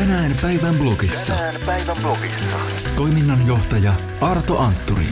Tänään päivän blogissa. Toiminnanjohtaja Arto Antturi.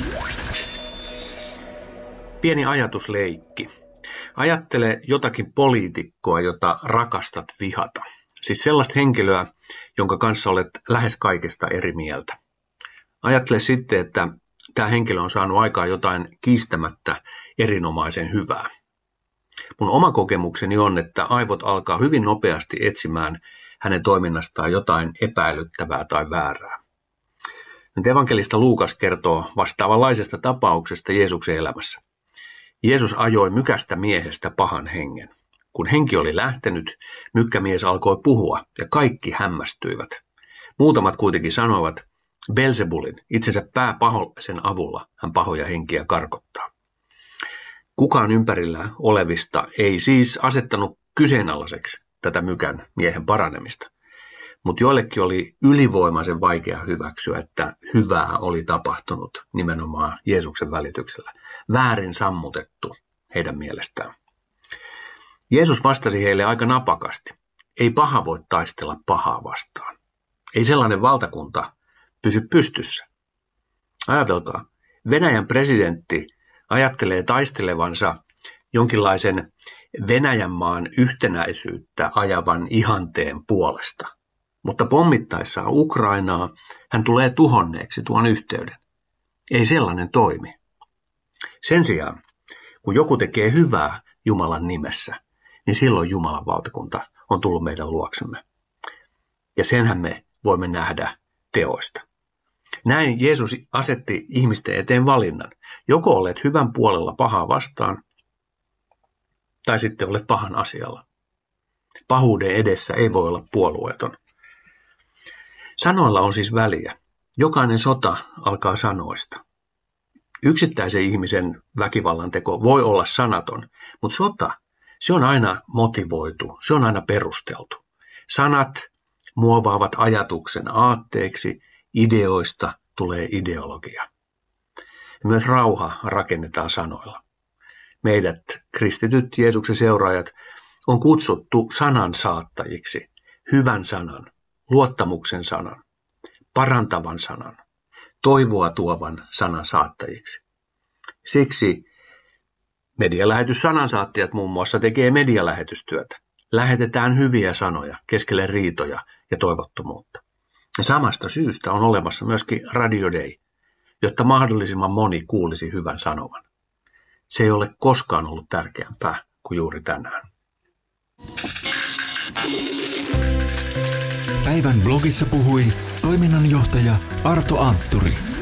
Pieni ajatusleikki. Ajattele jotakin poliitikkoa, jota rakastat vihata. Siis sellaista henkilöä, jonka kanssa olet lähes kaikesta eri mieltä. Ajattele sitten, että tämä henkilö on saanut aikaan jotain kiistämättä erinomaisen hyvää. Mun oma kokemukseni on, että aivot alkaa hyvin nopeasti etsimään hänen toiminnastaan jotain epäilyttävää tai väärää. Nyt evankelista Luukas kertoo vastaavanlaisesta tapauksesta Jeesuksen elämässä. Jeesus ajoi mykästä miehestä pahan hengen. Kun henki oli lähtenyt, mykkämies alkoi puhua ja kaikki hämmästyivät. Muutamat kuitenkin sanoivat, Belzebulin, itsensä pääpaholaisen avulla hän pahoja henkiä karkottaa. Kukaan ympärillä olevista ei siis asettanut kyseenalaiseksi tätä mykän miehen paranemista. Mutta joillekin oli ylivoimaisen vaikea hyväksyä, että hyvää oli tapahtunut nimenomaan Jeesuksen välityksellä. Väärin sammutettu heidän mielestään. Jeesus vastasi heille aika napakasti. Ei paha voi taistella pahaa vastaan. Ei sellainen valtakunta pysy pystyssä. Ajatelkaa, Venäjän presidentti ajattelee taistelevansa jonkinlaisen Venäjän maan yhtenäisyyttä ajavan ihanteen puolesta. Mutta pommittaessaan Ukrainaa hän tulee tuhonneeksi tuon yhteyden. Ei sellainen toimi. Sen sijaan, kun joku tekee hyvää Jumalan nimessä, niin silloin Jumalan valtakunta on tullut meidän luoksemme. Ja senhän me voimme nähdä teoista. Näin Jeesus asetti ihmisten eteen valinnan. Joko olet hyvän puolella pahaa vastaan, tai sitten olet pahan asialla. Pahuuden edessä ei voi olla puolueeton. Sanoilla on siis väliä. Jokainen sota alkaa sanoista. Yksittäisen ihmisen väkivallan teko voi olla sanaton, mutta sota, se on aina motivoitu, se on aina perusteltu. Sanat muovaavat ajatuksen aatteeksi, ideoista tulee ideologia. Myös rauha rakennetaan sanoilla. Meidät, kristityt Jeesuksen seuraajat, on kutsuttu sanan saattajiksi, hyvän sanan, luottamuksen sanan, parantavan sanan, toivoa tuovan sanan saattajiksi. Siksi medialähetyssanansaattajat muun muassa tekee medialähetystyötä. Lähetetään hyviä sanoja keskelle riitoja ja toivottomuutta. Ja samasta syystä on olemassa myöskin Radio Day, jotta mahdollisimman moni kuulisi hyvän sanoman. Se ei ole koskaan ollut tärkeämpää kuin juuri tänään. Päivän blogissa puhui toiminnanjohtaja Arto Antturi.